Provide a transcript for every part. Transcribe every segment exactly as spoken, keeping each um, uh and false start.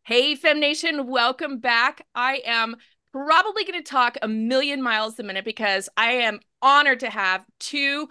Hey, Fem Nation, welcome back. I am probably going to talk a million miles a minute because I am honored to have two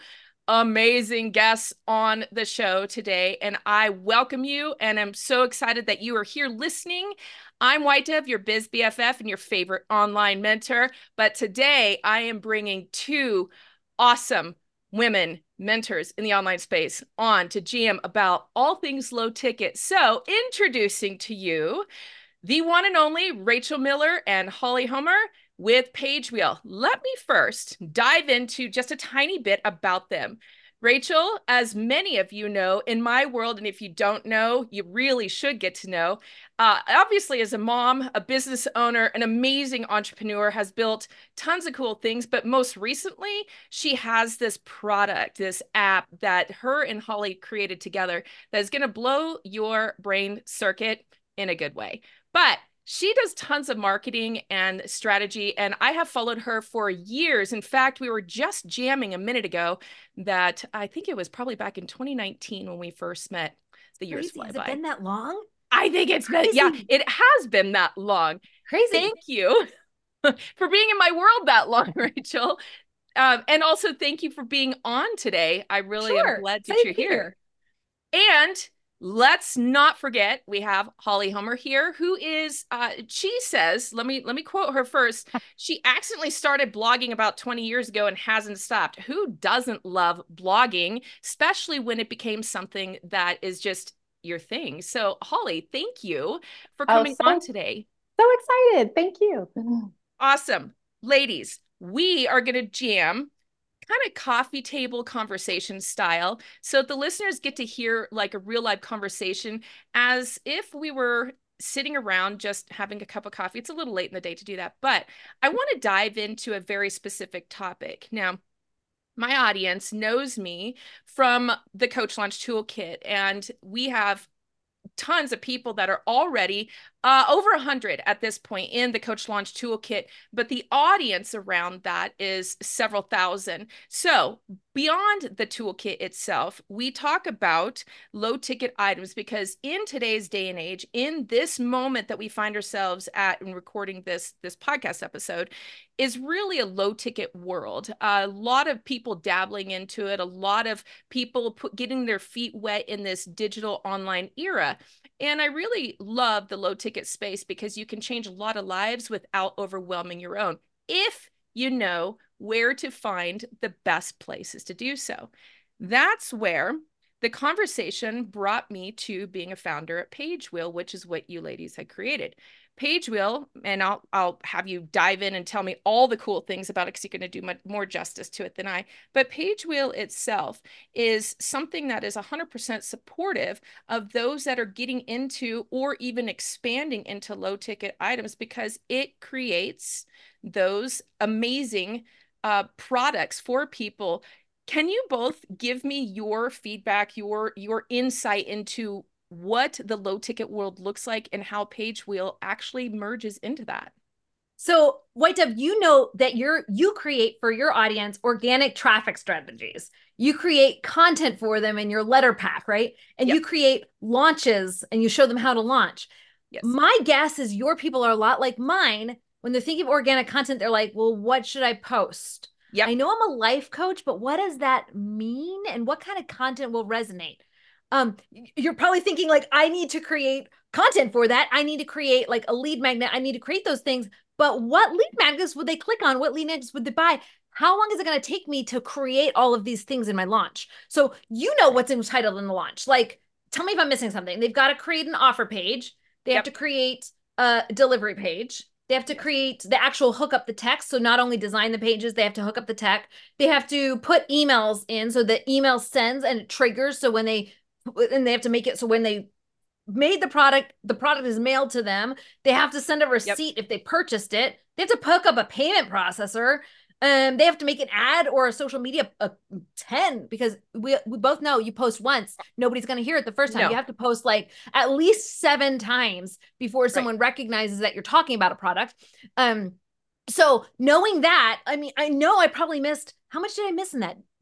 amazing guests on the show today. And I welcome you and I'm so excited that you are here listening. I'm White Dove, your biz B F F and your favorite online mentor. But today I am bringing two awesome women mentors in the online space on to G M about all things low ticket. So, introducing to you the one and only Rachel Miller and Holly Homer with PageWheel. Let me first dive into just a tiny bit about them. Rachel, as many of you know, in my world, and if you don't know, you really should get to know, uh, obviously as a mom, a business owner, an amazing entrepreneur, has built tons of cool things, but most recently, she has this product, this app that her and Holly created together that is going to blow your brain circuit in a good way. But she does tons of marketing and strategy, and I have followed her for years. In fact, we were just jamming a minute ago that I think it was probably back in twenty nineteen when we first met. The years Crazy. fly Has it by. been that long? I think it's been, yeah, Crazy. it has been that long. Crazy. Thank you for being in my world that long, Rachel. Um, and also thank you for being on today. I really am Sure. glad that Excited you're to be here. here. And let's not forget we have Holly Homer here, who is uh, she says, let me let me quote her first. She accidentally started blogging about twenty years ago and hasn't stopped. Who doesn't love blogging, especially when it became something that is just your thing? So, Holly, thank you for Oh, coming on so today. so excited. Thank you. Awesome. Ladies, we are going to jam kind of coffee table conversation style. So the listeners get to hear like a real life conversation as if we were sitting around just having a cup of coffee. It's a little late in the day to do that, but I want to dive into a very specific topic. Now, my audience knows me from the Coach Launch Toolkit, and we have tons of people that are already uh, over one hundred at this point in the Coach Launch Toolkit, but the audience around that is several thousand. So beyond the toolkit itself, we talk about low ticket items because in today's day and age, in this moment that we find ourselves at in recording this, this podcast episode, is really a low ticket world. A lot of people dabbling into it, a lot of people put, getting their feet wet in this digital online era. And I really love the low ticket space because you can change a lot of lives without overwhelming your own if you know where to find the best places to do so. That's where the conversation brought me to being a founder at PageWheel, which is what you ladies had created. PageWheel, and I'll I'll have you dive in and tell me all the cool things about it because you're going to do much more justice to it than I. But PageWheel itself is something that is one hundred percent supportive of those that are getting into or even expanding into low ticket items because it creates those amazing uh, products for people. Can you both give me your feedback, your your insight into what the low ticket world looks like and how PageWheel actually merges into that? So, White Dove, you know that you're you create for your audience organic traffic strategies. You create content for them in your letter pack, right? And Yep. you create launches and you show them how to launch. Yes. My guess is your people are a lot like mine. When they're thinking of organic content, they're like, well, what should I post? Yep. I know I'm a life coach, but what does that mean? And what kind of content will resonate? Um, you're probably thinking like, I need to create content for that. I need to create like a lead magnet. I need to create those things. But what lead magnets would they click on? What lead magnets would they buy? How long is it going to take me to create all of these things in my launch? So you know what's entitled in the launch. Like, tell me if I'm missing something. They've got to create an offer page. They have Yep. to create a delivery page. They have to Yes. create the actual hook up the text. So not only design the pages, they have to hook up the tech. They have to put emails in so the email sends and it triggers. So when they and they have to make it so when they made the product, the product is mailed to them. They have to send a Yep. receipt if they purchased it. They have to hook up a payment processor. Um, they have to make an ad or a social media uh, ten because we we both know you post once, nobody's going to hear it the first time. You No. have to post like at least seven times before Right. someone recognizes that you're talking about a product. Um, so knowing that, I mean, I know I probably missed, how much did I miss in that?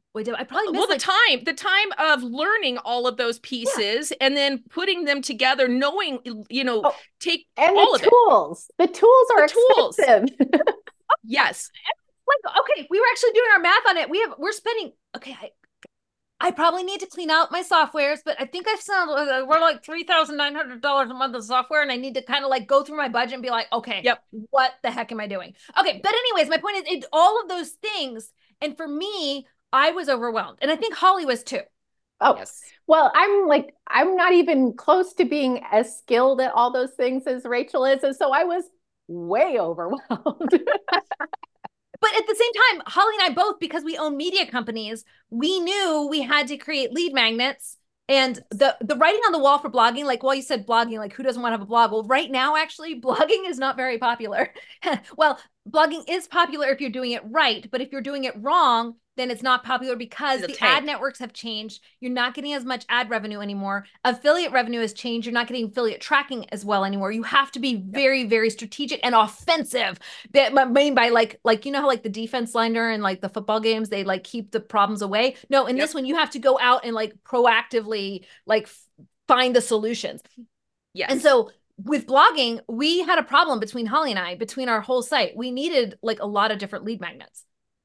Wait, I probably Well, missed the like, time, the time of learning all of those pieces and then putting them together, knowing, you know, Oh, take and all the of it. tools. The tools are The tools. expensive. Yes. like, okay, we were actually doing our math on it. We have, we're spending, okay, I, I probably need to clean out my softwares, but I think I've sound we're like three thousand nine hundred dollars a month of software, and I need to kind of like go through my budget and be like, okay, Yep. what the heck am I doing? Okay, but anyways, my point is, it, all of those things, and for me, I was overwhelmed, and I think Holly was too. Oh, Yes. Well, I'm like, I'm not even close to being as skilled at all those things as Rachel is. And so I was way overwhelmed. But at the same time, Holly and I both, because we own media companies, we knew we had to create lead magnets. And the the writing on the wall for blogging, like, well, you said blogging, like, who doesn't want to have a blog? Well, right now, actually, blogging is not very popular. Well, blogging is popular if you're doing it right, but if you're doing it wrong, then it's not popular because It'll the tank. ad networks have changed. You're not getting as much ad revenue anymore. Affiliate revenue has changed. You're not getting affiliate tracking as well anymore. You have to be very, very strategic and offensive. That I mean by like, like, you know how like the defense liner and like the football games, they like keep the problems away. No, in Yep. this one, you have to go out and like proactively like f- find the solutions. Yes. And so with blogging, we had a problem between Holly and I, between our whole site. We needed like a lot of different lead magnets.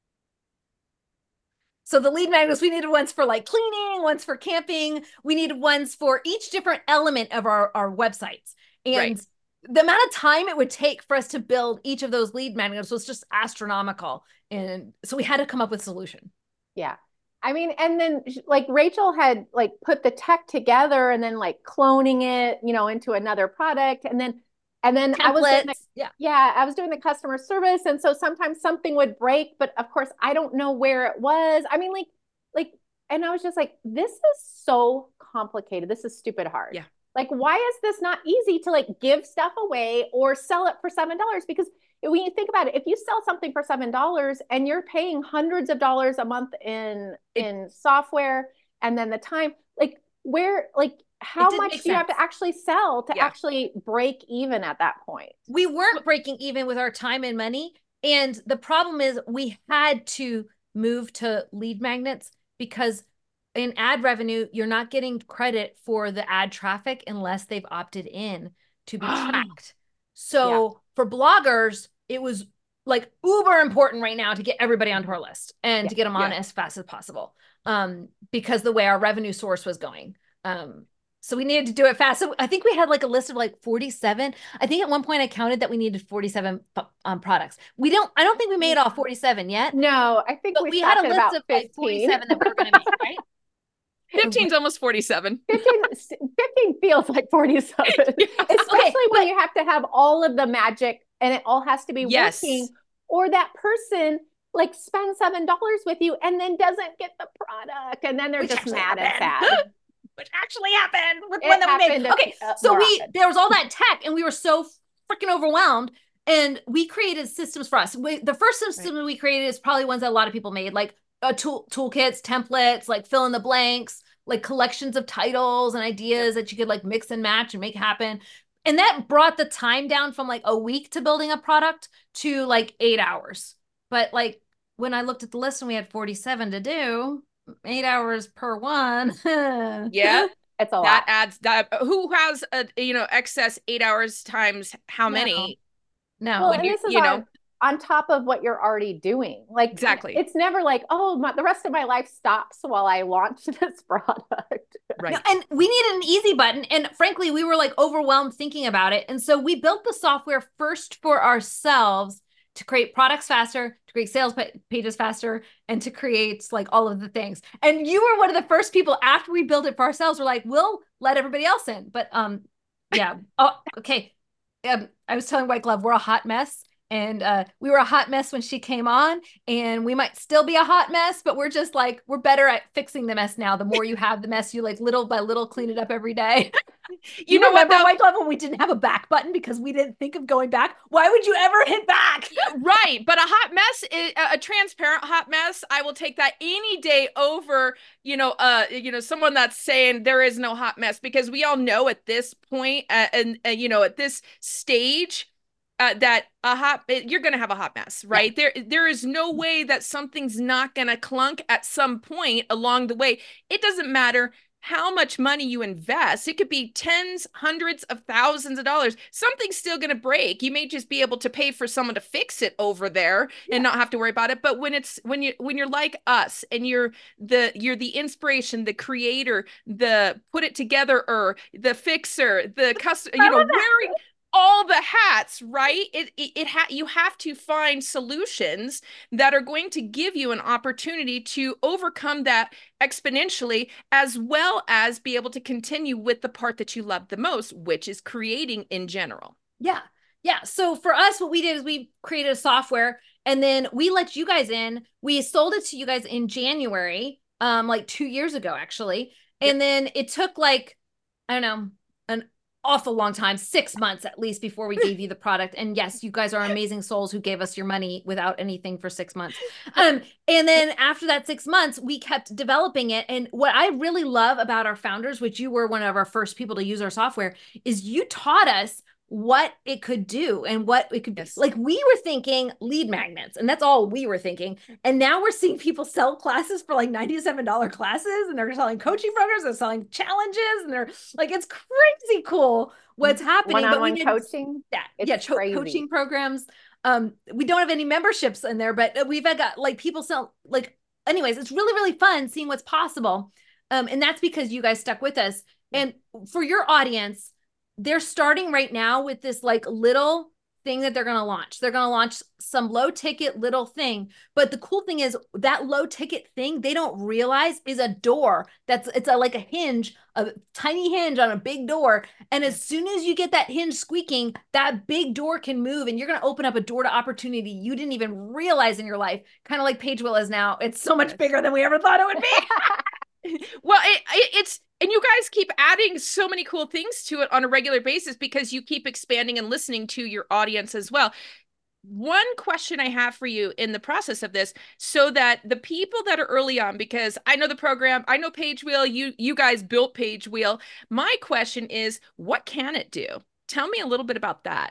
So the lead magnets, we needed ones for like cleaning, ones for camping. We needed ones for each different element of our, our websites. And Right. the amount of time it would take for us to build each of those lead magnets was just astronomical. And so we had to come up with a solution. Yeah. I mean, and then like Rachel had like put the tech together and then like cloning it, you know, into another product. And then, and then I was doing the, Templates. Yeah. yeah, I was doing the customer service. And so sometimes something would break, but of course I don't know where it was. I mean, like, like, and I was just like, this is so complicated. This is stupid hard. Yeah. Like, why is this not easy to like give stuff away or sell it for seven dollars? Because when you think about it, if you sell something for seven dollars and you're paying hundreds of dollars a month in It- in software and then the time, like where, like how didn't much make do you have sense. to actually sell to Yeah. actually break even at that point? We weren't breaking even with our time and money. And the problem is we had to move to lead magnets because in ad revenue, you're not getting credit for the ad traffic unless they've opted in to be tracked. So for bloggers, it was like uber important right now to get everybody onto our list and Yeah. to get them on Yeah. as fast as possible. Um, because the way our revenue source was going. Um, so we needed to do it fast. So I think we had like a list of like forty-seven. I think at one point I counted that we needed forty-seven um, products. We don't, I don't think we made all forty-seven yet. No, I think But we, we had stopped a at list about of like fifteen. forty-seven that we were going to make, right? fifteen's almost forty-seven. fifteen, fifteen feels like forty-seven, especially Okay, when but- you have to have all of the magic and it all has to be Yes. working, or that person like spends seven dollars with you and then doesn't get the product, and then they're Which just actually mad and happened. sad. Which actually happened with It one that we made. happened, Okay, uh, so more we often. there was all that tech, and we were so freaking overwhelmed. And we created systems for us. We, the first system we created is probably ones that a lot of people made, like uh, tool toolkits, templates, like fill in the blanks, like collections of titles and ideas that you could like mix and match and make happen. And that brought the time down from like a week to building a product to like eight hours. But like when I looked at the list and we had forty-seven to do, eight hours per one. Yeah. It's a That lot. adds that. Who has a, you know, excess eight hours times how No. many? No. Well, when and you- this is you know- on, on top of what you're already doing. Like, Exactly. it's never like, oh, my, the rest of my life stops while I launch this product. Right. No, and we needed an easy button. And frankly, we were like overwhelmed thinking about it. And so we built the software first for ourselves to create products faster, to create sales pa- pages faster, and to create like all of the things. And you were one of the first people after we built it for ourselves. We're like, we'll let everybody else in. But um, yeah. Oh, okay. Um, I was telling White Glove, we're a hot mess. And uh, we were a hot mess when she came on, and we might still be a hot mess, but we're just like, we're better at fixing the mess now. The more you have the mess, you like little by little clean it up every day. You, You know what remember though? White Glove when we didn't have a back button because we didn't think of going back? Why would you ever hit back? Right, but a hot mess is a, a transparent hot mess. I will take that any day over, you know, uh, you know, someone that's saying there is no hot mess, because we all know at this point, uh, and uh, you know, at this stage, uh, that a hot you're going to have a hot mess, right? Yeah. There there is no way that something's not going to clunk at some point along the way. It doesn't matter how much money you invest. It could be tens, hundreds of thousands of dollars. Something's still going to break. You may just be able to pay for someone to fix it over there Yeah. and not have to worry about it. But when it's when you when you're like us and you're the you're the inspiration, the creator, the put it together er, the fixer, the customer, you know, wearing all the hats, right? It it, it ha- you have to find solutions that are going to give you an opportunity to overcome that exponentially, as well as be able to continue with the part that you love the most, which is creating in general. Yeah. Yeah. So for us, what we did is we created a software and then we let you guys in. We sold it to you guys in January, um, like two years ago, actually. And yep. then it took like, I don't know, an awful long time, six months at least before we gave you the product. And yes, you guys are amazing souls who gave us your money without anything for six months. Um, and then after that six months, we kept developing it. And what I really love about our founders, which you were one of our first people to use our software, is you taught us what it could do and what it could yes. be. Like we were thinking lead magnets and that's all we were thinking. And now we're seeing people sell classes for like ninety-seven dollars classes and they're selling coaching programs, they're selling challenges and they're like, it's crazy cool what's happening. One-on-one but we coaching. That, yeah. Cho- coaching programs. Um, we don't have any memberships in there, but we've got like people sell like, anyways, it's really, really fun seeing what's possible. Um, and that's because you guys stuck with us. And for your audience, they're starting right now with this like little thing that they're going to launch. They're going to launch some low ticket little thing. But the cool thing is that low ticket thing, they don't realize is a door. That's it's a, like a hinge, a tiny hinge on a big door. And as soon as you get that hinge squeaking, that big door can move and you're going to open up a door to opportunity you didn't even realize in your life. Kind of like Paige Will is now. It's so much bigger than we ever thought it would be. Well, it, it, it's, and you guys keep adding so many cool things to it on a regular basis because you keep expanding and listening to your audience as well. One question I have for you in the process of this, so that the people that are early on, because I know the program, I know Paige Wheel, you, you guys built Paige Wheel. My question is, what can it do? Tell me a little bit about that.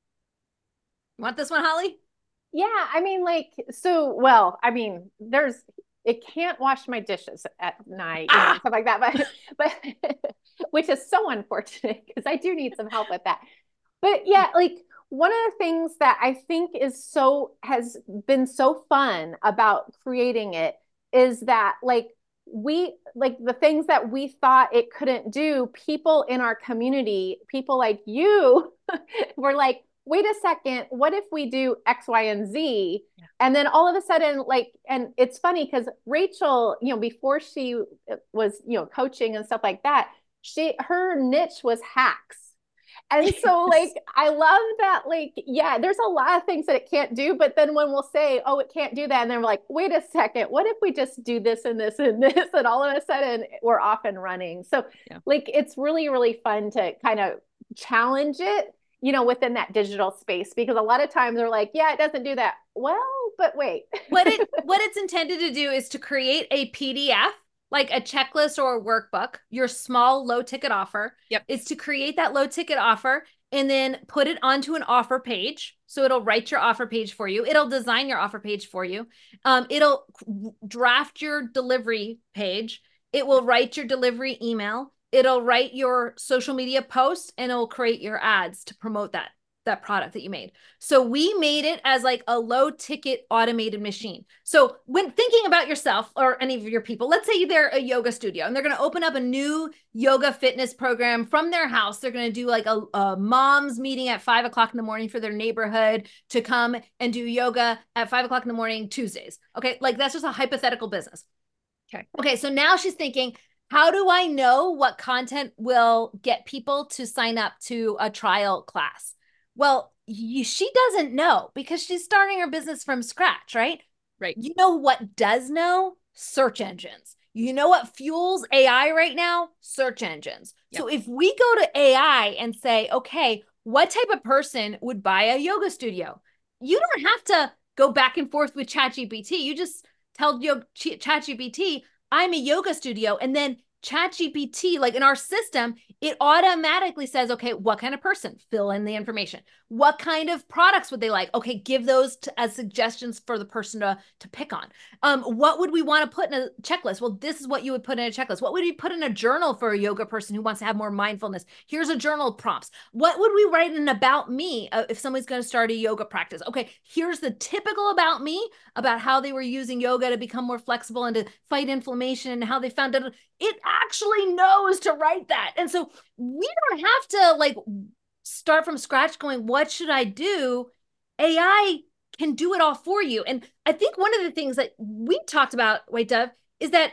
Want this one, Holly? Yeah, I mean, like, so, well, I mean, there's, it can't wash my dishes at night, you know, ah! stuff like that, but, but, which is so unfortunate because I do need some help with that. But yeah, like one of the things that I think is so, has been so fun about creating it is that like we, like the things that we thought it couldn't do, people in our community, people like you were like, wait a second, what if we do X, Y, and Z? Yeah. And then all of a sudden, like, and it's funny because Rachel, you know, before she was, you know, coaching and stuff like that, she, her niche was hacks. And so like, I love that, like, yeah, there's a lot of things that it can't do, but then when we'll say, oh, it can't do that. And then we're like, wait a second, what if we just do this and this and this? And all of a sudden we're off and running. So yeah. like, it's really, really fun to kind of challenge it, you know, within that digital space, because a lot of times they're like, yeah, it doesn't do that. Well, but wait. what it what it's intended to do is to create a P D F, like a checklist or a workbook, your small low ticket offer. Yep. Is to create that low ticket offer and then put it onto an offer page. So it'll write your offer page for you. It'll design your offer page for you. Um, it'll draft your delivery page. It will write your delivery email. It'll write your social media posts and it'll create your ads to promote that, that product that you made. So we made it as like a low ticket automated machine. So when thinking about yourself or any of your people, let's say they're a yoga studio and they're going to open up a new yoga fitness program from their house. They're going to do like a, a mom's meeting at five o'clock in the morning for their neighborhood to come and do yoga at five o'clock in the morning, Tuesdays. Okay. Like that's just a hypothetical business. Okay. Okay. So now she's thinking, how do I know what content will get people to sign up to a trial class? Well, you, she doesn't know because she's starting her business from scratch, right? Right. You know what does know? Search engines. You know what fuels A I right now? Search engines. Yep. So if we go to A I and say, okay, what type of person would buy a yoga studio? You don't have to go back and forth with ChatGPT. You just tell ChatGPT, I'm a yoga studio. And then ChatGPT, like in our system, it automatically says, okay, what kind of person? Fill in the information. What kind of products would they like? Okay, give those to, as suggestions for the person to, to pick on. Um, what would we want to put in a checklist? Well, this is what you would put in a checklist. What would we put in a journal for a yoga person who wants to have more mindfulness? Here's a journal prompts. What would we write in about me uh, if somebody's going to start a yoga practice? Okay, here's the typical about me, about how they were using yoga to become more flexible and to fight inflammation and how they found it. It actually knows to write that. And so we don't have to like start from scratch going, what should I do? A I can do it all for you. And I think one of the things that we talked about, White Dove, is that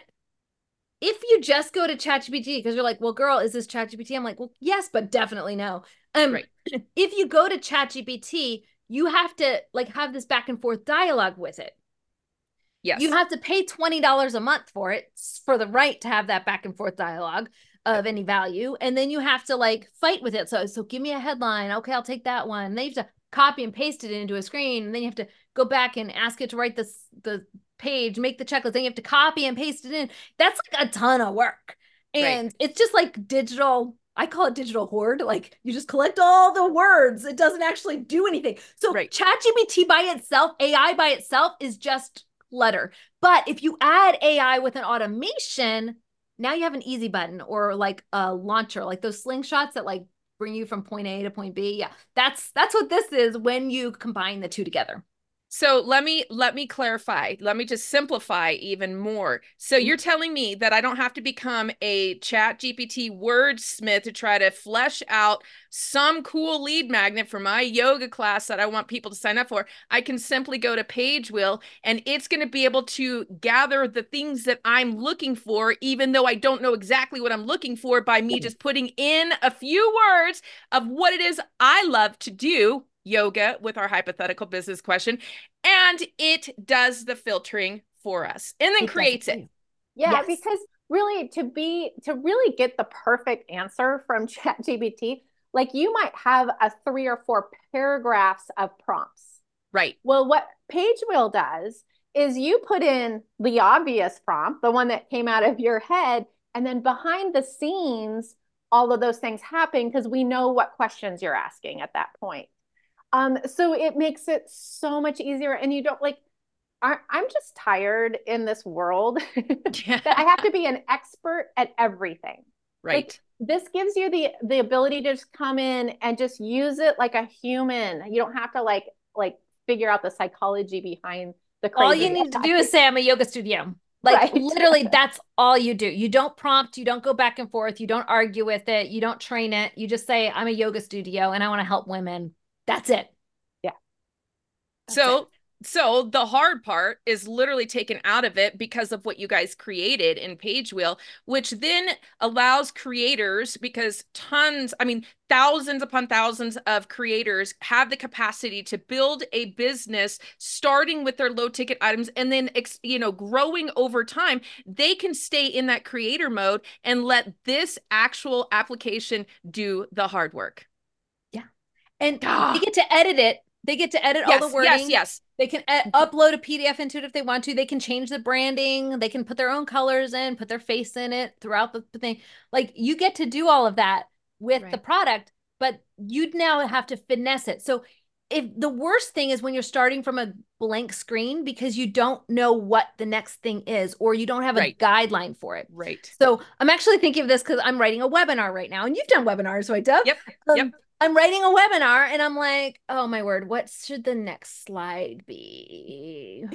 if you just go to ChatGPT, because you're like, well, girl, is this ChatGPT? I'm like, well, yes, but definitely no. Um, right. If you go to ChatGPT, you have to like have this back and forth dialogue with it. Yes. You have to pay twenty dollars a month for it, for the right to have that back and forth dialogue of any value. And then you have to like fight with it. So, so give me a headline. Okay, I'll take that one. And then you have to copy and paste it into a screen. And then you have to go back and ask it to write this, the page, make the checklist. Then you have to copy and paste it in. That's like a ton of work. And right. It's just like digital, I call it digital hoard. Like you just collect all the words. It doesn't actually do anything. So right. ChatGPT by itself, A I by itself is just clutter. But if you add A I with an automation, now you have an easy button or like a launcher, like those slingshots that like bring you from point A to point B. Yeah, that's that's what this is when you combine the two together. So let me let me clarify. Let me just simplify even more. So you're telling me that I don't have to become a ChatGPT wordsmith to try to flesh out some cool lead magnet for my yoga class that I want people to sign up for. I can simply go to PageWheel and it's going to be able to gather the things that I'm looking for, even though I don't know exactly what I'm looking for, by me just putting in a few words of what it is I love to do, yoga, with our hypothetical business question, and it does the filtering for us and then it creates it. Yeah, yes. Because really to be to really get the perfect answer from ChatGPT, like you might have a three or four paragraphs of prompts. Right. Well, what PageWheel does is you put in the obvious prompt, the one that came out of your head, and then behind the scenes, all of those things happen because we know what questions you're asking at that point. Um, so it makes it so much easier, and you don't like, I'm just tired in this world that I have to be an expert at everything. Right. Like, this gives you the, the ability to just come in and just use it like a human. You don't have to like, like figure out the psychology behind the crazy. All you need to do is say, I'm a yoga studio. Like right. Literally, that's all you do. You don't prompt, you don't go back and forth, you don't argue with it, you don't train it. You just say, I'm a yoga studio and I want to help women. That's it. Yeah. That's so, it. so the hard part is literally taken out of it because of what you guys created in PageWheel, which then allows creators, because tons, I mean, thousands upon thousands of creators have the capacity to build a business starting with their low ticket items and then, you know, growing over time. They can stay in that creator mode and let this actual application do the hard work. And ah. they get to edit it. They get to edit yes, all the wording. Yes, yes. They can e- upload a P D F into it if they want to. They can change the branding. They can put their own colors in, put their face in it throughout the thing. Like, you get to do all of that with right. the product, but you'd now have to finesse it. So if the worst thing is when you're starting from a blank screen because you don't know what the next thing is, or you don't have right. a guideline for it. Right. So I'm actually thinking of this because I'm writing a webinar right now, and you've done webinars, right, Dove? Yep. Um, yep. I'm writing a webinar and I'm like, oh my word, what should the next slide be?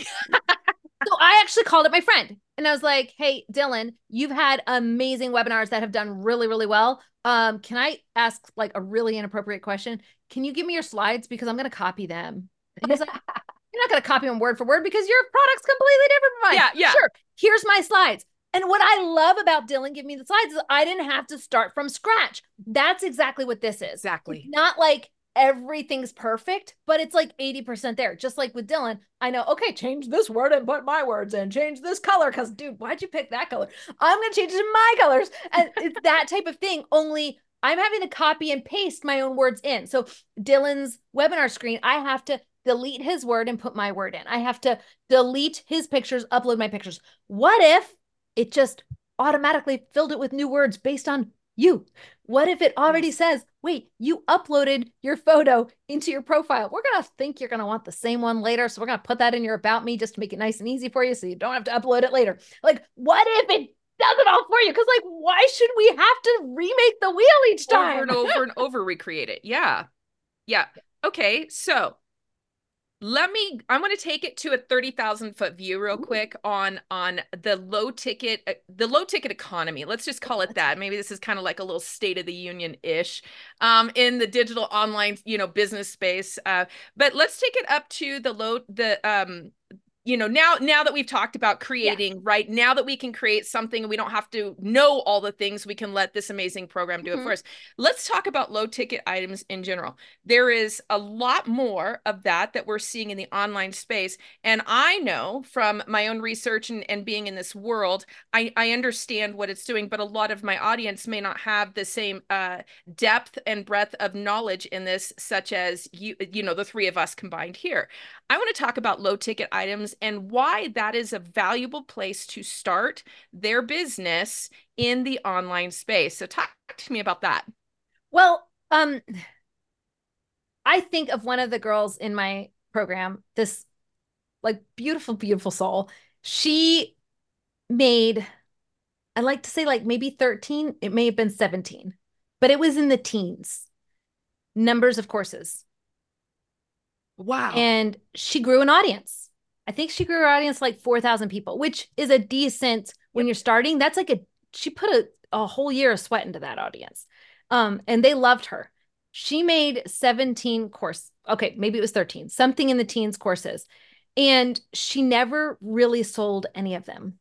So I actually called up my friend and I was like, hey, Dylan, you've had amazing webinars that have done really, really well. Um, can I ask like a really inappropriate question? Can you give me your slides? Because I'm going to copy them. And he's like, you're not going to copy them word for word because your product's completely different from mine. Yeah, yeah. Sure. Here's my slides. And what I love about Dylan giving me the slides is I didn't have to start from scratch. That's exactly what this is. Exactly. It's not like everything's perfect, but it's like eighty percent there. Just like with Dylan, I know, okay, change this word and put my words in, change this color. Cause dude, why'd you pick that color? I'm going to change it to my colors. And it's that type of thing. Only I'm having to copy and paste my own words in. So Dylan's webinar screen, I have to delete his word and put my word in. I have to delete his pictures, upload my pictures. What if it just automatically filled it with new words based on you? What if it already says, wait, you uploaded your photo into your profile. We're going to think you're going to want the same one later. So we're going to put that in your about me just to make it nice and easy for you so you don't have to upload it later. Like, what if it does it all for you? Because like, why should we have to remake the wheel each time? Over and over and over recreate it. Yeah. Yeah. Okay. So let me, I want to take it to a thirty thousand foot view real quick on, on the low ticket, uh, the low ticket economy. Let's just call it that. Maybe this is kind of like a little state of the union ish, um, in the digital online, you know, business space. Uh, but let's take it up to the low, the, um, you know, now, now that we've talked about creating, yeah. right now that we can create something and we don't have to know all the things, we can let this amazing program do mm-hmm. it for us. Let's talk about low ticket items in general. There is a lot more of that that we're seeing in the online space. And I know from my own research and, and being in this world, I, I understand what it's doing, but a lot of my audience may not have the same uh, depth and breadth of knowledge in this, such as you, you know, the three of us combined here. I want to talk about low ticket items and why that is a valuable place to start their business in the online space. So talk to me about that. Well, um, I think of one of the girls in my program, this like beautiful, beautiful soul. She made, I like to say like maybe thirteen, it may have been seventeen, but it was in the teens, numbers of courses. Wow. And she grew an audience. I think she grew her audience like four thousand people, which is a decent, when yep. you're starting, that's like a, she put a, a whole year of sweat into that audience. Um, and they loved her. She made seventeen course. Okay, maybe it was thirteen, something in the teens courses. And she never really sold any of them.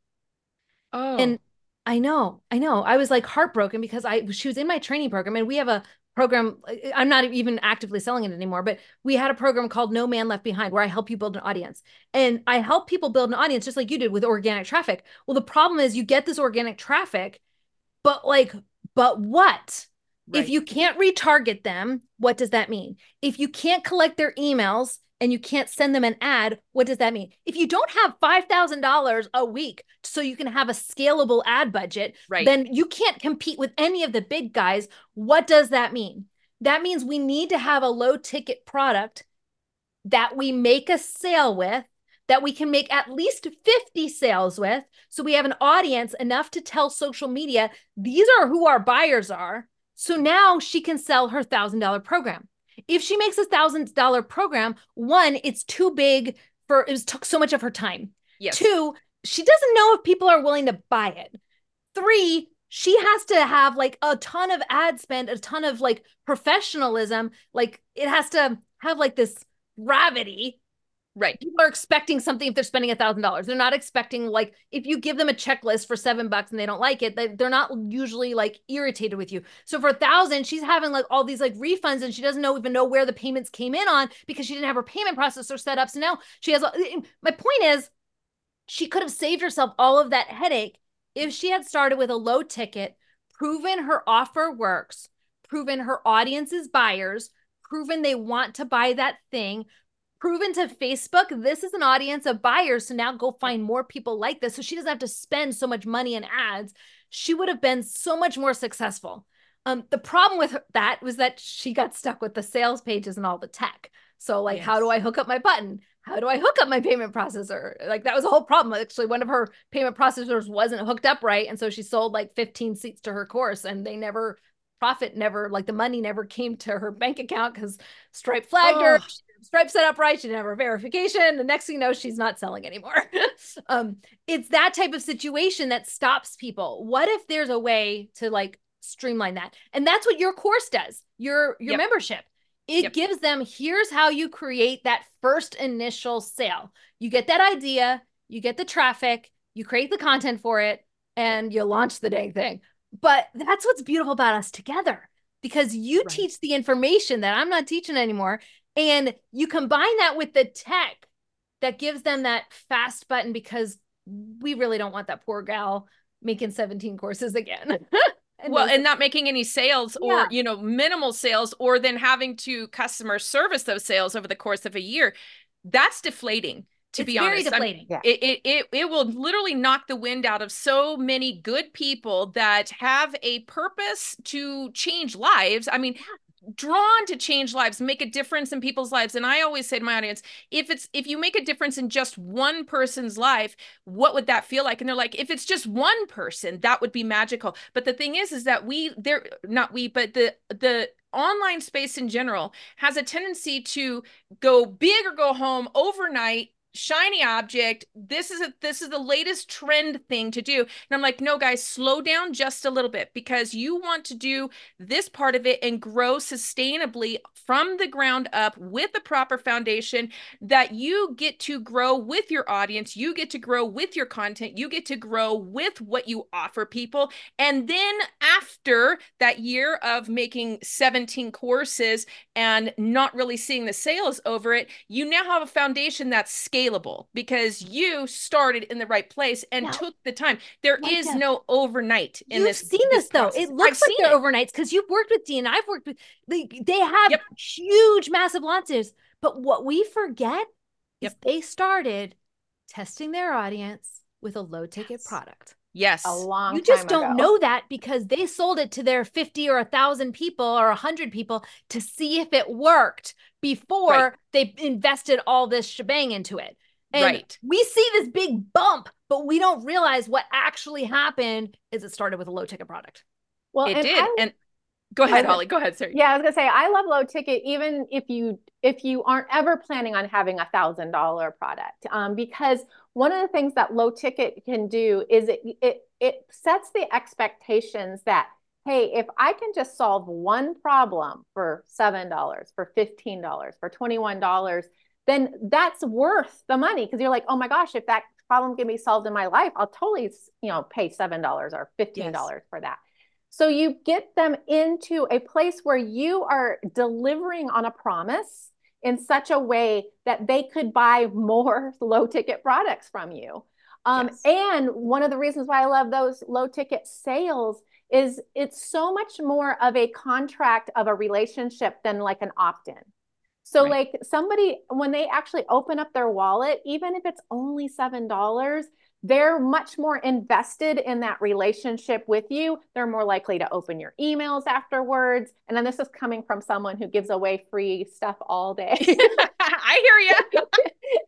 Oh. And I know, I know. I was like heartbroken because I, she was in my training program and we have a program. I'm not even actively selling it anymore, but we had a program called No Man Left Behind where I help you build an audience. And I help people build an audience just like you did with organic traffic. Well, the problem is you get this organic traffic, but like, but what? Right. If you can't retarget them, what does that mean? If you can't collect their emails and you can't send them an ad, what does that mean? If you don't have five thousand dollars a week so you can have a scalable ad budget, right. then you can't compete with any of the big guys. What does that mean? That means we need to have a low ticket product that we make a sale with, that we can make at least fifty sales with. So we have an audience enough to tell social media, these are who our buyers are. So now she can sell her one thousand dollar program. If she makes a one thousand dollar program, one, it's too big for, it was, took so much of her time. Yes. Two, she doesn't know if people are willing to buy it. Three, she has to have like a ton of ad spend, a ton of like professionalism. Like it has to have like this gravity. Right. People are expecting something if they're spending a thousand dollars. They're not expecting like, if you give them a checklist for seven bucks and they don't like it, they, they're not usually like irritated with you. So for a thousand, she's having like all these like refunds and she doesn't know even know where the payments came in on because she didn't have her payment processor set up. So now she has, my point is she could have saved herself all of that headache if she had started with a low ticket, proven her offer works, proven her audience is buyers, proven they want to buy that thing, proven to Facebook, this is an audience of buyers. So now go find more people like this. So she doesn't have to spend so much money in ads. She would have been so much more successful. Um, the problem with that was that she got stuck with the sales pages and all the tech. So like, yes. How do I hook up my button? How do I hook up my payment processor? Like that was a whole problem. Actually, one of her payment processors wasn't hooked up right. And so she sold like fifteen seats to her course and they never, profit never, like the money never came to her bank account because Stripe flagged oh. her. Stripe set up right. She didn't have her verification. The next thing you know, she's not selling anymore. um, it's that type of situation that stops people. What if there's a way to like streamline that? And that's what your course does. Your, your yep. membership. It yep. gives them, here's how you create that first initial sale. You get that idea, you get the traffic, you create the content for it, and you launch the dang thing. But that's what's beautiful about us together, because you right. teach the information that I'm not teaching anymore. And you combine that with the tech that gives them that fast button, because we really don't want that poor gal making seventeen courses again. and well, and not making any sales or, yeah. you know, minimal sales, or then having to customer service those sales over the course of a year. That's deflating to it's be very honest. deflating. Yeah. It, it it it will literally knock the wind out of so many good people that have a purpose to change lives. I mean, drawn to change lives, make a difference in people's lives. And I always say to my audience, if it's if you make a difference in just one person's life, what would that feel like? And they're like, if it's just one person, that would be magical. But the thing is, is that we they're not we, but the the online space in general has a tendency to go big or go home overnight, shiny object. This is a this is the latest trend thing to do. And I'm like, no, guys, slow down just a little bit, because you want to do this part of it and grow sustainably from the ground up with the proper foundation, that you get to grow with your audience, you get to grow with your content, you get to grow with what you offer people. And then after that year of making seventeen courses and not really seeing the sales over it, you now have a foundation that's scalable because you started in the right place and Now, took the time. There Micah, is no overnight in you've this. seen this, this though. process. It looks I've like they're it. overnights because you've worked with Dean. I've worked with they, they have Yep. huge, massive launches. But what we forget Yep. is they started testing their audience with a low ticket Yes. product. Yes. A long You just time don't ago. know that because they sold it to their fifty or a thousand people or a hundred people to see if it worked before Right. they invested all this shebang into it. And Right. we see this big bump, but we don't realize what actually happened is it started with a low ticket product. Well, It and did. I, And go ahead, was- Holly. Go ahead. Sorry. yeah, I was gonna say I love low ticket, even if you if you aren't ever planning on having a thousand dollar product, um, because one of the things that low ticket can do is it it it sets the expectations that, hey, if I can just solve one problem for seven dollars, for fifteen dollars, for twenty-one dollars, then that's worth the money, because you're like, oh my gosh, if that problem can be solved in my life, I'll totally, you know, pay seven dollars or fifteen dollars yes. for that. So you get them into a place where you are delivering on a promise in such a way that they could buy more low ticket products from you. Um, yes. And one of the reasons why I love those low ticket sales is it's so much more of a contract of a relationship than like an opt-in. So right. like somebody, when they actually open up their wallet, even if it's only seven dollars, they're much more invested in that relationship with you. They're more likely to open your emails afterwards. And then this is coming from someone who gives away free stuff all day. I hear you.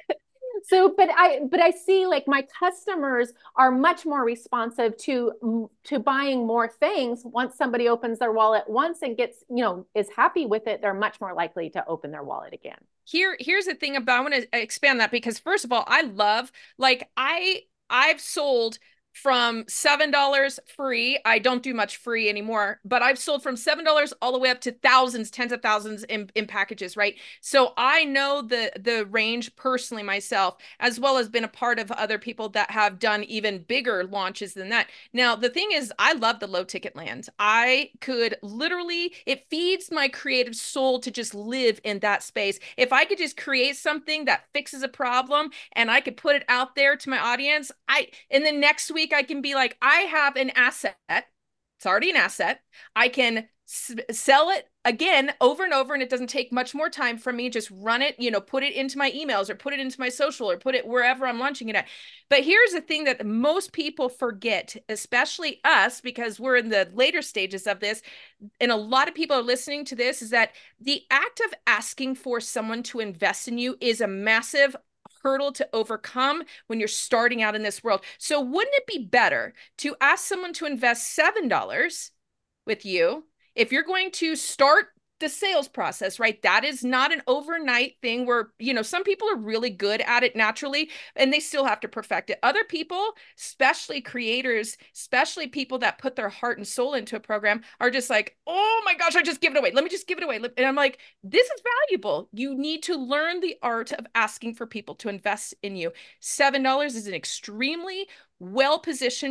So, but I, but I see like my customers are much more responsive to, to buying more things. Once somebody opens their wallet once and gets, you know, is happy with it, they're much more likely to open their wallet again. Here, here's the thing about, I want to expand that, because first of all, I love, like I, I've sold from seven dollars free. I don't do much free anymore, but I've sold from seven dollars all the way up to thousands, tens of thousands in, in packages, right? So I know the, the range personally myself, as well as been a part of other people that have done even bigger launches than that. Now, the thing is, I love the low ticket land. I could literally, it feeds my creative soul to just live in that space. If I could just create something that fixes a problem and I could put it out there to my audience, I, and then next week, I can be like, I have an asset. It's already an asset. I can s- sell it again over and over, and it doesn't take much more time from me. Just run it, you know, put it into my emails or put it into my social or put it wherever I'm launching it at. But here's the thing that most people forget, especially us, because we're in the later stages of this, and a lot of people are listening to this, is that the act of asking for someone to invest in you is a massive hurdle to overcome when you're starting out in this world. So wouldn't it be better to ask someone to invest seven dollars with you if you're going to start the sales process, right? That is not an overnight thing where, you know, some people are really good at it naturally and they still have to perfect it. Other people, especially creators, especially people that put their heart and soul into a program, are just like, oh my gosh, I just give it away. Let me just give it away. And I'm like, this is valuable. You need to learn the art of asking for people to invest in you. seven dollars is an extremely well-positioned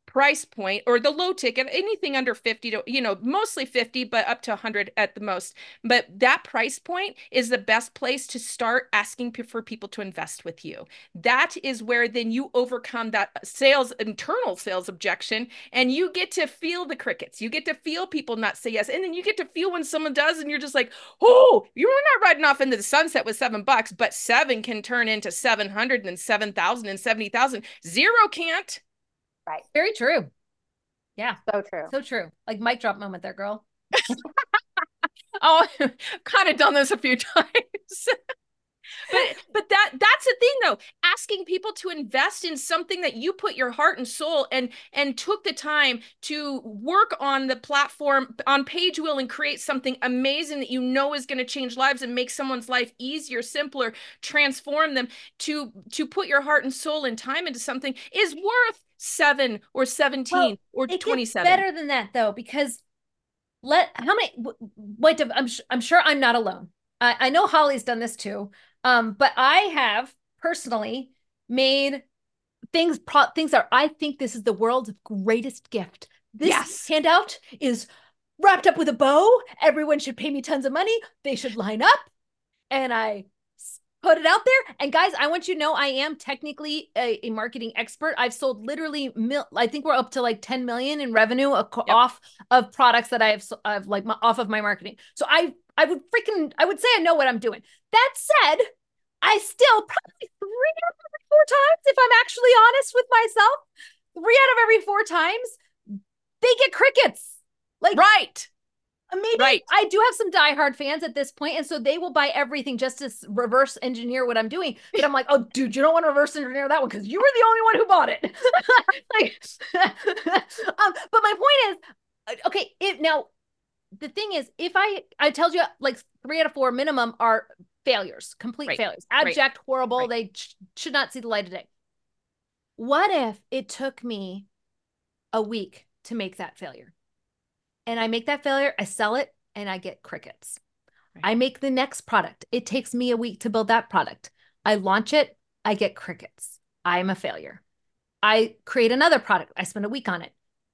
price point, or the low ticket, anything under fifty to, you know, mostly fifty, but up to one hundred at the most. But that price point is the best place to start asking for people to invest with you. That is where then you overcome that sales, internal sales objection, and you get to feel the crickets. You get to feel people not say yes. And then you get to feel when someone does, and you're just like, oh, you're not riding off into the sunset with seven bucks, but seven can turn into seven hundred and seven thousand and seventy thousand. Zero can't. Right. Very true. Yeah. So true. So true. Like mic drop moment there, girl. Oh, I've kind of done this a few times. But but that that's the thing though, asking people to invest in something that you put your heart and soul and and took the time to work on the platform on PageWheel and create something amazing that you know is going to change lives and make someone's life easier, simpler, transform them, to to put your heart and soul and time into something is worth seven or seventeen well, or twenty-seven. Better than that though, because let how many wait I'm I'm sure I'm not alone. I, I know Holly's done this too. Um, but I have personally made things pro things that I think this is the world's greatest gift. This yes. handout is wrapped up with a bow. Everyone should pay me tons of money. They should line up. And I put it out there. And guys, I want you to know I am technically a, a marketing expert. I've sold literally, mil I think we're up to like ten million in revenue yep. off of products that I have, I've like my, off of my marketing. So I, I would freaking, I would say I know what I'm doing. That said, I still probably three out of every four times, if I'm actually honest with myself, three out of every four times, they get crickets. Like, right. Maybe right. I do have some diehard fans at this point, and so they will buy everything just to reverse engineer what I'm doing. But I'm like, oh, dude, you don't want to reverse engineer that one because you were the only one who bought it. like, um, but my point is, okay, if now the thing is, if I I told you like three out of four minimum are failures, complete right. failures, abject, right. horrible, right. they sh should not see the light of day. What if it took me a week to make that failure? And I make that failure, I sell it, and I get crickets. Right. I make the next product. It takes me a week to build that product. I launch it, I get crickets. I'm a failure. I create another product. I spend a week on it.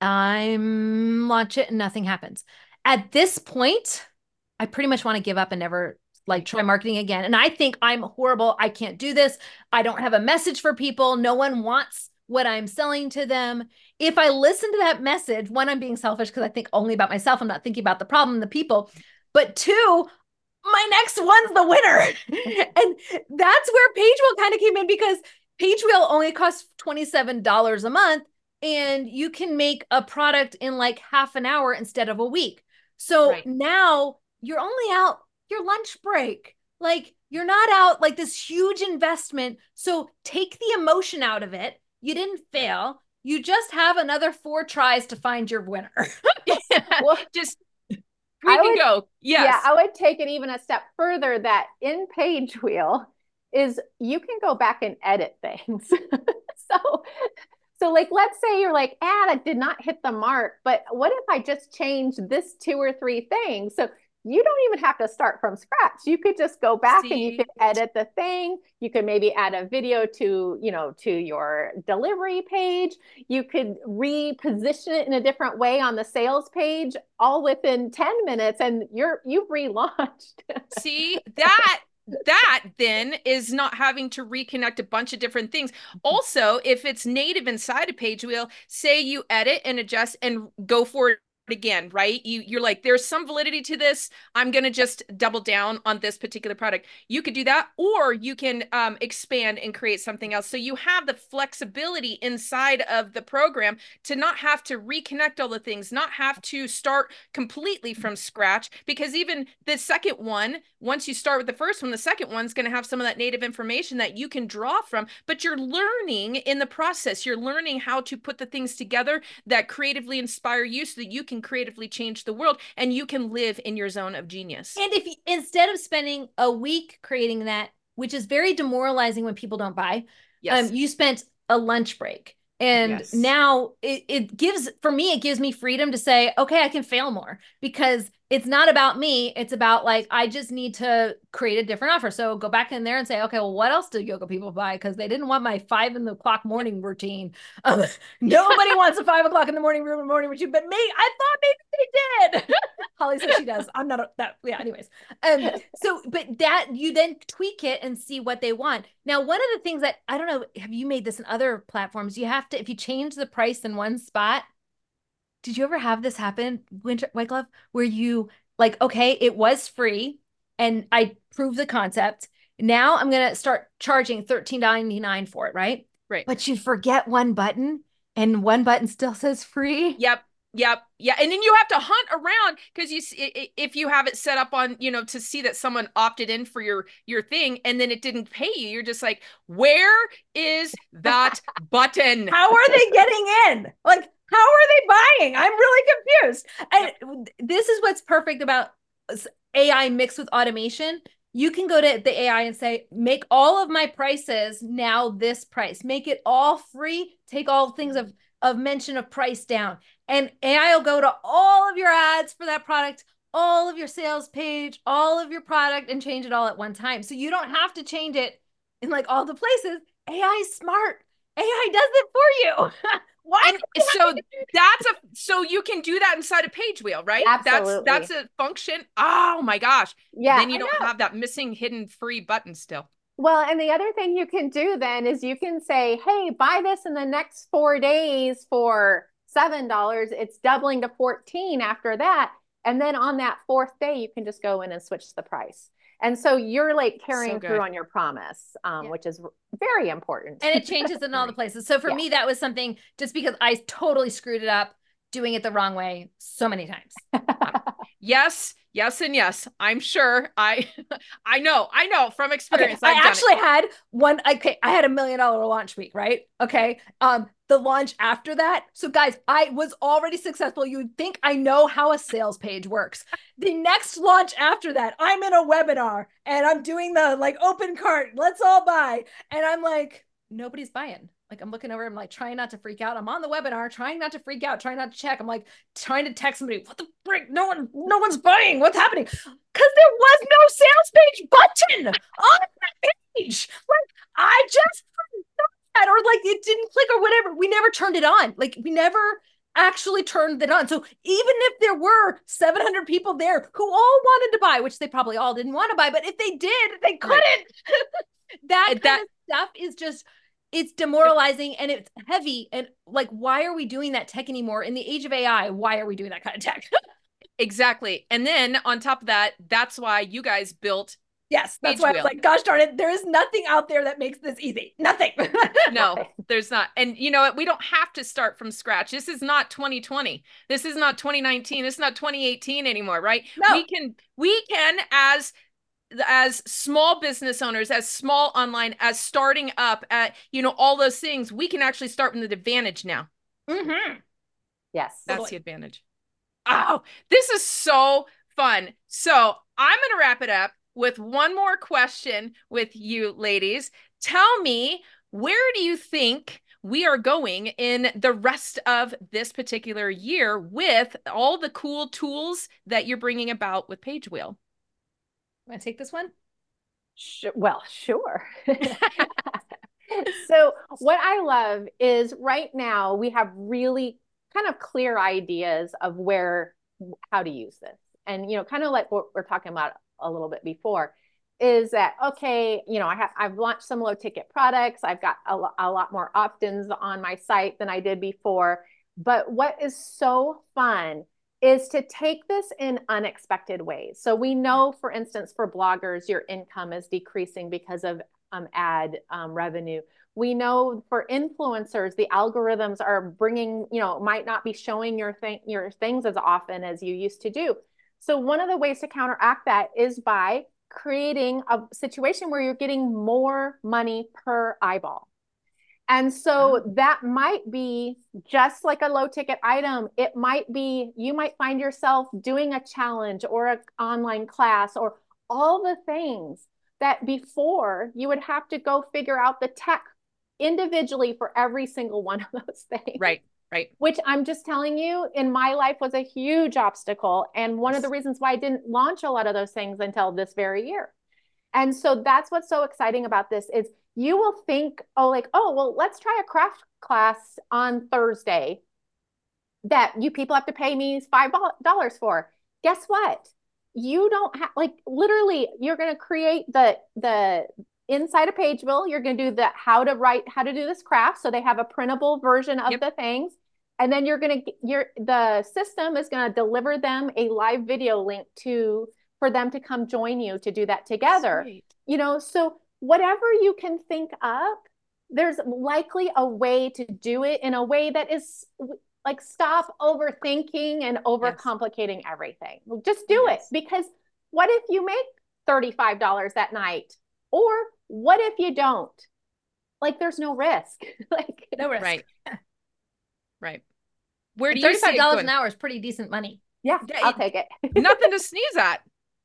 I launch it and nothing happens. At this point, I pretty much want to give up and never like try marketing again. And I think I'm horrible. I can't do this. I don't have a message for people. No one wants what I'm selling to them. If I listen to that message, one, I'm being selfish because I think only about myself. I'm not thinking about the problem, the people. But two, my next one's the winner. And that's where PageWheel kind of came in, because PageWheel only costs twenty-seven dollars a month, and you can make a product in like half an hour instead of a week. So right. now you're only out your lunch break. Like, you're not out like this huge investment. So take the emotion out of it. You didn't fail. You just have another four tries to find your winner. yeah. Well, just we I can would, go. Yes. Yeah, I would take it even a step further, that in PageWheel is you can go back and edit things. so, so like, let's say you're like, ah, that did not hit the mark, but what if I just change this two or three things? So you don't even have to start from scratch. You could just go back See? and you could edit the thing. You could maybe add a video to, you know, to your delivery page. You could reposition it in a different way on the sales page, all within ten minutes, and you're, you've relaunched. See, that that then is not having to reconnect a bunch of different things. Also, if it's native inside of PageWheel, say you edit and adjust and go for it again, right? You, you're like, there's some validity to this. I'm going to just double down on this particular product. You could do that, or you can um, expand and create something else. So you have the flexibility inside of the program to not have to reconnect all the things, not have to start completely from scratch, because even the second one, once you start with the first one, the second one's going to have some of that native information that you can draw from, but you're learning in the process. You're learning how to put the things together that creatively inspire you so that you can creatively change the world and you can live in your zone of genius. And if you, instead of spending a week creating that, which is very demoralizing when people don't buy, yes. um, you spent a lunch break. And yes. now it, it gives, for me, it gives me freedom to say, okay, I can fail more, because it's not about me. It's about like, I just need to create a different offer. So go back in there and say, okay, well, what else do yoga people buy? Because they didn't want my five in the clock morning routine. Um, nobody wants a five o'clock in the morning room morning routine, but me, I thought maybe they did. Holly says she does. I'm not a, that. Yeah. Anyways. Um, so, but that you then tweak it and see what they want. Now, one of the things that I don't know, have you made this in other platforms? You have to, if you change the price in one spot, did you ever have this happen, Winter White Glove, where you like, okay, it was free and I proved the concept. Now I'm going to start charging thirteen ninety-nine for it, right? Right. But you forget one button and one button still says free. Yep. Yep. Yeah. And then you have to hunt around because you, if you have it set up on, you know, to see that someone opted in for your, your thing and then it didn't pay you, you're just like, where is that button? How are they getting in? Like, how are they buying? I'm really confused. And this is what's perfect about A I mixed with automation. You can go to the A I and say, make all of my prices now this price. Make it all free. Take all things of, of mention of price down. And A I will go to all of your ads for that product, all of your sales page, all of your product, and change it all at one time. So you don't have to change it in like all the places. A I is smart. A I does it for you. Why? And so that's a so you can do that inside a page wheel, right? Absolutely. That's that's a function. Oh my gosh. Yeah. Then you don't have that missing hidden free button still. Well, and the other thing you can do then is you can say, hey, buy this in the next four days for seven dollars. It's doubling to fourteen after that. And then on that fourth day, you can just go in and switch the price. And so you're like carrying So through on your promise, um, yeah. which is very important. And it changes in all the places. So for yeah. me, that was something just because I totally screwed it up doing it the wrong way so many times. Yes, yes, and yes. I'm sure. I I know, I know from experience. Okay, I actually had one. Okay, I had a million dollar launch week, right? Okay. Um, the launch after that. So guys, I was already successful. You'd think I know how a sales page works. The next launch after that, I'm in a webinar and I'm doing the like open cart, let's all buy. And I'm like, nobody's buying. Like I'm looking over, I'm like trying not to freak out. I'm on the webinar, trying not to freak out, trying not to check. I'm like trying to text somebody, what the frick? No one, no one's buying. What's happening? Because there was no sales page button on that page. Like I just that, or like it didn't click or whatever. We never turned it on. Like we never actually turned it on. So even if there were seven hundred people there who all wanted to buy, which they probably all didn't want to buy, but if they did, they couldn't. Right. that kind that, of stuff is just, it's demoralizing and it's heavy. And like, why are we doing that tech anymore? In the age of A I, why are we doing that kind of tech? Exactly. And then on top of that, that's why you guys built Yes, that's why I was like, gosh darn it, there is nothing out there that makes this easy. Nothing. No, there's not. And you know what? We don't have to start from scratch. This is not twenty twenty. This is not twenty nineteen. This is not twenty eighteen anymore, right? No. We can, we can, as as small business owners, as small online, as starting up at, you know, all those things, we can actually start with an advantage now. Mm-hmm. Yes. That's totally. The advantage. Oh, this is so fun. So I'm going to wrap it up with one more question with you ladies. Tell me, where do you think we are going in the rest of this particular year with all the cool tools that you're bringing about with Page Wheel? Want to take this one? Well, sure. So what I love is right now we have really kind of clear ideas of where, how to use this. And, you know, kind of like what we're talking about a little bit before is that, okay, you know, I have, I've launched some low ticket products. I've got a, lo- a lot more opt-ins on my site than I did before. But what is so fun is to take this in unexpected ways. So we know, for instance, for bloggers, your income is decreasing because of um, ad um, revenue. We know for influencers, the algorithms are bringing, you know, might not be showing your thing, your things as often as you used to do. So one of the ways to counteract that is by creating a situation where you're getting more money per eyeball. And so that might be just like a low ticket item. It might be, you might find yourself doing a challenge or an online class or all the things that before you would have to go figure out the tech individually for every single one of those things. Right, Right. Which I'm just telling you, in my life was a huge obstacle. And one yes. of the reasons why I didn't launch a lot of those things until this very year. And so that's what's so exciting about this is you will think, oh, like, oh, well, let's try a craft class on Thursday that you people have to pay me five dollars for. Guess what? You don't have, like, literally, you're going to create the, the inside of Pageville. You're going to do the how to write, how to do this craft. So they have a printable version of yep. the things. And then you're going to, you're, the system is going to deliver them a live video link to, for them to come join you to do that together. Sweet. You know, so whatever you can think up, there's likely a way to do it in a way that is like, stop overthinking and overcomplicating yes. everything. Just do yes. it. Because what if you make thirty-five dollars that night? Or what if you don't? Like, there's no risk. Like, no risk. Right. Right. Where do you see thirty-five dollars an hour is pretty decent money. Yeah, I'll take it. Nothing to sneeze at.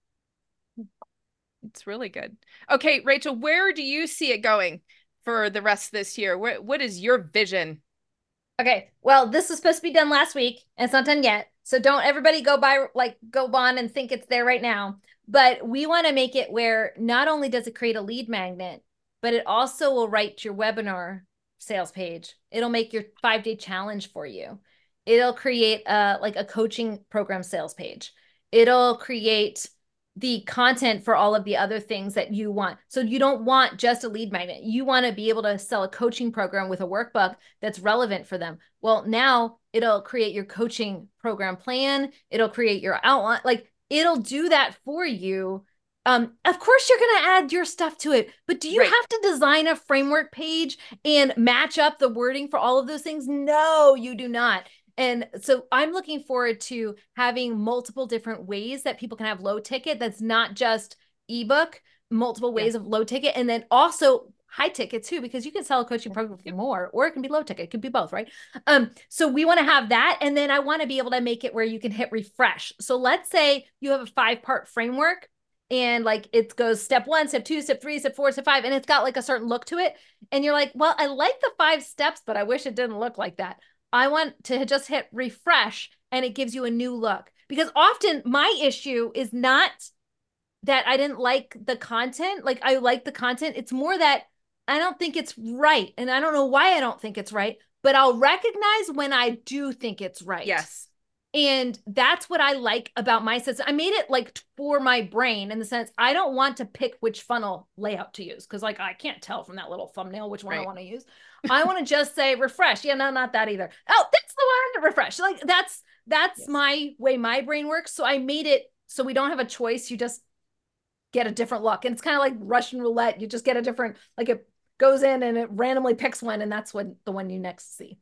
It's really good. Okay, Rachel, where do you see it going for the rest of this year? What, what is your vision? Okay, well, this was supposed to be done last week, and it's not done yet. So don't everybody go by, like, go on and think it's there right now. But we want to make it where not only does it create a lead magnet, but it also will write your webinar sales page. It'll make your five-day challenge for you. It'll create a, like a coaching program sales page. It'll create the content for all of the other things that you want. So you don't want just a lead magnet. You want to be able to sell a coaching program with a workbook that's relevant for them. Well, now it'll create your coaching program plan. It'll create your outline. Like, it'll do that for you. Um, of course, you're going to add your stuff to it, but do you right. have to design a framework page and match up the wording for all of those things? No, you do not. And so I'm looking forward to having multiple different ways that people can have low ticket. That's not just ebook, multiple ways yeah. of low ticket. And then also high ticket too, because you can sell a coaching program for more, or it can be low ticket. It could be both, right? Um, so we want to have that. And then I want to be able to make it where you can hit refresh. So let's say you have a five part framework and like it goes step one, step two, step three, step four, step five, and it's got like a certain look to it. And you're like, well, I like the five steps, but I wish it didn't look like that. I want to just hit refresh and it gives you a new look. Because often my issue is not that I didn't like the content. Like, I like the content. It's more that I don't think it's right. And I don't know why I don't think it's right, but I'll recognize when I do think it's right. Yes. And that's what I like about my system. I made it like for my brain in the sense, I don't want to pick which funnel layout to use. Cause like, I can't tell from that little thumbnail which one right. I want to use. I want to just say refresh. Yeah, no, not that either. Oh, that's the one to refresh. Like that's, that's yes. my way my brain works. So I made it so we don't have a choice. You just get a different look. And it's kind of like Russian roulette. You just get a different, like it goes in and it randomly picks one. And that's what the one you next see.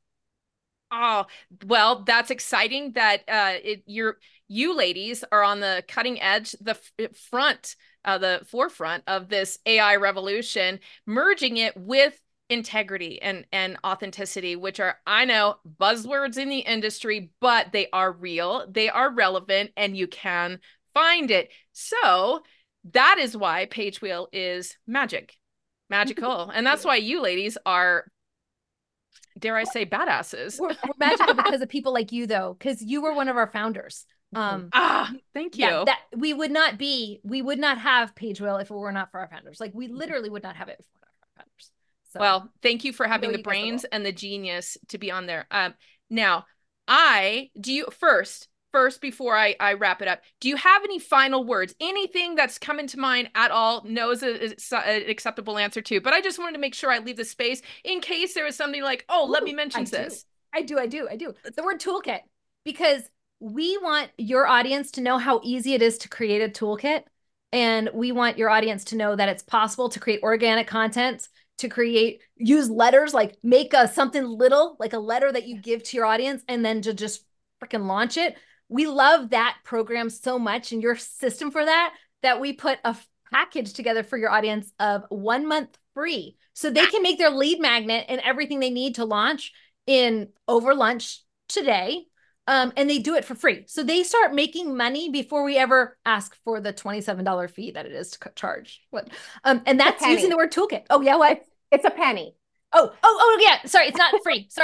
Oh, well, that's exciting that uh, it, you're, you ladies are on the cutting edge, the front, uh, the forefront of this A I revolution, merging it with integrity and, and authenticity, which are, I know, buzzwords in the industry, but they are real, they are relevant, and you can find it. So that is why Pagewheel is magic, magical. And that's why you ladies are, dare I say, badasses. We're, we're magical because of people like you, though, because you were one of our founders. Um, ah, thank you. Yeah, that we would not be, we would not have Pagewheel if it were not for our founders. Like, we literally would not have it if it were not for our founders. So, well, thank you for having the brains and the genius to be on there. Um, now, I do you first. First, before I, I wrap it up, do you have any final words? Anything that's coming to mind at all? No is a, is a, an acceptable answer too. But I just wanted to make sure I leave the space in case there was something like, oh, Ooh, let me mention I this. Do. I do, I do, I do. The word toolkit, because we want your audience to know how easy it is to create a toolkit. And we want your audience to know that it's possible to create organic content, to create, use letters, like make a something little, like a letter that you give to your audience, and then to just freaking launch it. We love that program so much and your system for that, that we put a package together for your audience of one month free. So they can make their lead magnet and everything they need to launch in over lunch today. Um, and they do it for free. So they start making money before we ever ask for the twenty-seven dollar fee that it is to charge. What? Um, and that's using the word toolkit. Oh yeah, what? It's, it's a penny. Oh, oh, oh yeah. Sorry, it's not free. Sorry.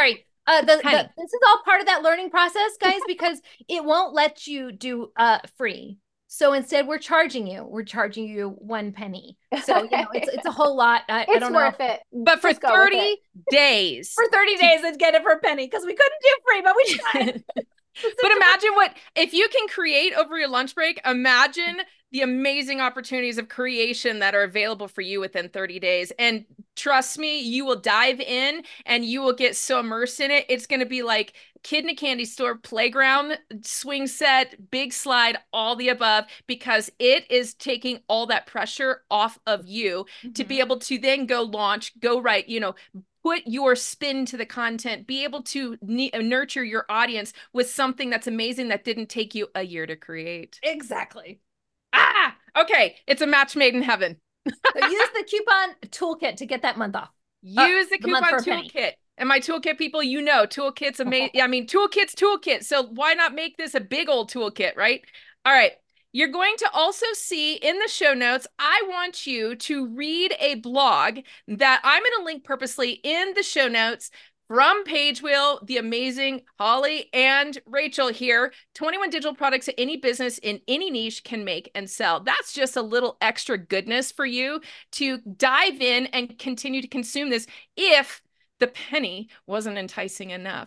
Uh, the, the Penny. this is all part of that learning process, guys, because it won't let you do uh free. So instead, we're charging you. We're charging you one penny. So you know, it's it's a whole lot. I, I It's don't know. worth it. But for Just go with thirty it. days. For thirty days, let's get it for a penny because we couldn't do free, but we tried. But imagine what, if you can create over your lunch break, imagine the amazing opportunities of creation that are available for you within thirty days. And trust me, you will dive in and you will get so immersed in it. It's going to be like kid in a candy store, playground, swing set, big slide, all the above, because it is taking all that pressure off of you mm-hmm. to be able to then go launch, go write, you know, put your spin to the content, be able to nurture your audience with something that's amazing that didn't take you a year to create. Exactly. Ah, okay. It's a match made in heaven. So use the coupon toolkit to get that month off. Use uh, the coupon the toolkit. And my toolkit people, you know, toolkit's amazing. I mean, toolkit's toolkit. So why not make this a big old toolkit, right? All right. You're going to also see in the show notes, I want you to read a blog that I'm going to link purposely in the show notes from PageWheel, the amazing Holly and Rachel here. twenty-one digital products that any business in any niche can make and sell. That's just a little extra goodness for you to dive in and continue to consume this if the penny wasn't enticing enough.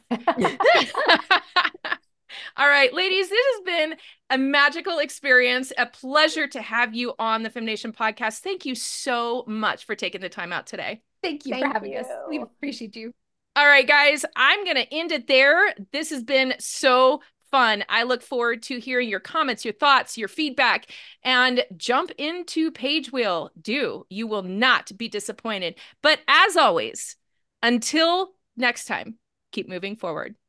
All right, ladies, this has been a magical experience, a pleasure to have you on the FemNation podcast. Thank you so much for taking the time out today. Thank you Thank for having you. us. We appreciate you. All right, guys, I'm going to end it there. This has been so fun. I look forward to hearing your comments, your thoughts, your feedback, and jump into PageWheel. Do. You will not be disappointed. But as always, until next time, keep moving forward.